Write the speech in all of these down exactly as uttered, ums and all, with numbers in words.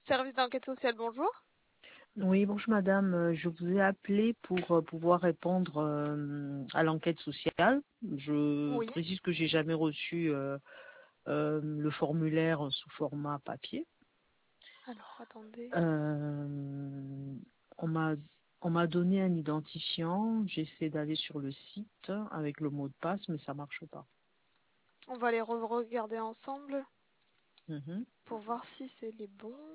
Service d'enquête sociale, bonjour. Oui, bonjour madame. Euh, Je vous ai appelé pour euh, pouvoir répondre euh, à l'enquête sociale. Je Oui. précise que j'ai jamais reçu euh, euh, le formulaire sous format papier. Alors, attendez. Euh, on m'a on m'a donné un identifiant. J'essaie d'aller sur le site avec le mot de passe, mais ça marche pas. On va les re- regarder ensemble Mhm. pour voir si c'est les bons.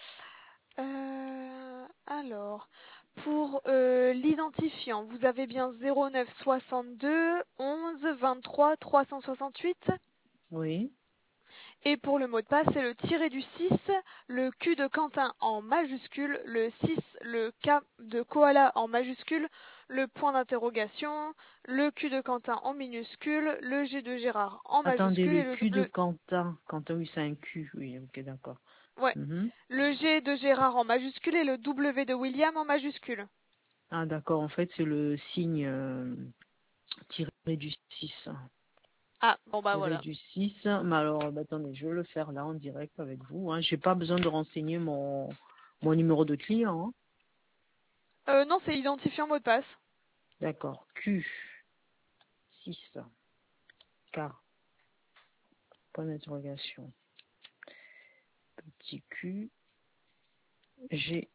Euh, alors, pour euh, l'identifiant, vous avez bien zéro neuf soixante-deux onze vingt-trois trois cent soixante-huit. Oui. Et pour le mot de passe, c'est le tiré du six, le Q de Quentin en majuscule, le six, le K de koala en majuscule, le point d'interrogation, le Q de Quentin en minuscule, le G de Gérard en Attendez, majuscule le et le Q de W. Quentin. Quentin, oui, c'est un Q. Oui, ok, d'accord. Ouais. Mhm. Le G de Gérard en majuscule et le W de William en majuscule. Ah, d'accord. En fait, c'est le signe euh, tiré du six. Ah, bon bah Tiré voilà. du six. Mais alors, bah, attendez, je vais le faire là en direct avec vous. Hein. J'ai pas besoin de renseigner mon, mon numéro de client. Hein. Euh, non, c'est identifiant mot de passe. D'accord. Q six K point d'interrogation. Petit Q G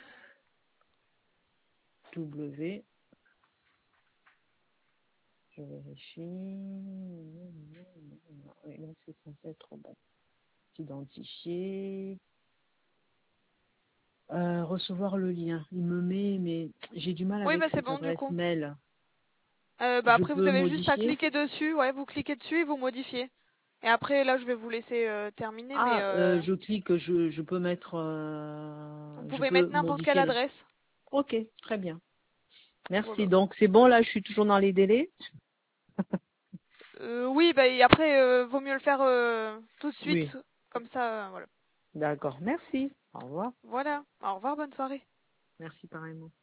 W. Je vérifie. Oui, là, c'est censé être bon. Identifié. Euh, recevoir le lien. Il me met, mais j'ai du mal Oui, avec bah c'est cette bon du adresse coup. mail. Euh, bah Je après, vous peux avez juste à modifier. cliquer dessus. Ouais, vous cliquez dessus et vous modifiez. Et après, là, je vais vous laisser euh, terminer, mais Ah, euh, euh, je clique, je, je peux mettre, euh, vous je pouvez peux mettre n'importe quelle modifier le. adresse. Ok, très bien. Merci. Voilà. Donc c'est bon là, je suis toujours dans les délais. Euh, oui, bah et après, euh, vaut mieux le faire euh, tout de suite, Oui, comme ça, euh, voilà. d'accord. Merci. Au revoir. Voilà. Au revoir, bonne soirée. Merci pareillement.